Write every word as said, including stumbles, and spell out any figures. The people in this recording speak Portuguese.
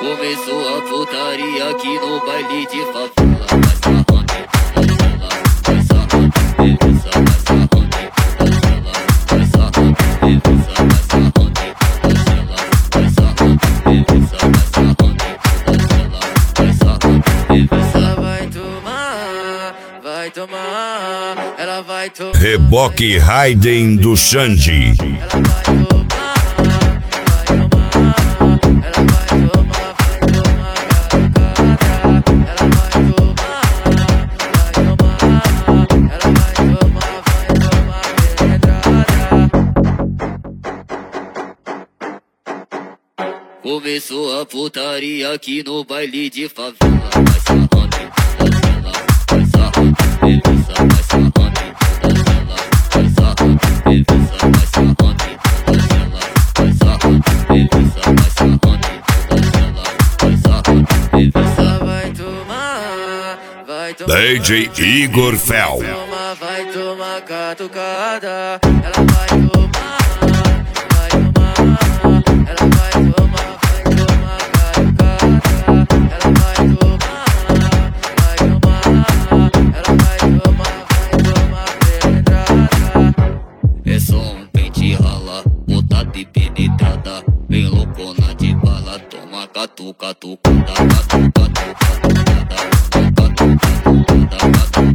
Começou a putaria aqui no baile de favela. Vai sarrando, vai sarrando, vai sarrando, vai sarrando, vai sarrando, vai sarrando, vai sarrando. Ela vai tomar, vai tomar, ela vai tomar. Reboque Raiden do Xande. Ela vai tomar. Começou a putaria aqui no baile de favela. Vai sarrando, vai sarrando, vai sarrando, vai sarrando, vai sarrando, vai sarrando, vai sarrando. Ela vai tomar, vai tomar. D J Igor Fel. Vai tomar catucada. Ela vai tomar, vai tomar. Ela vai tomar. É só um pente rala, botado e penetrada. Bem loucona de bala, toma catu, catu, catu, catu, catu, catu, catu, catu, catu, catu.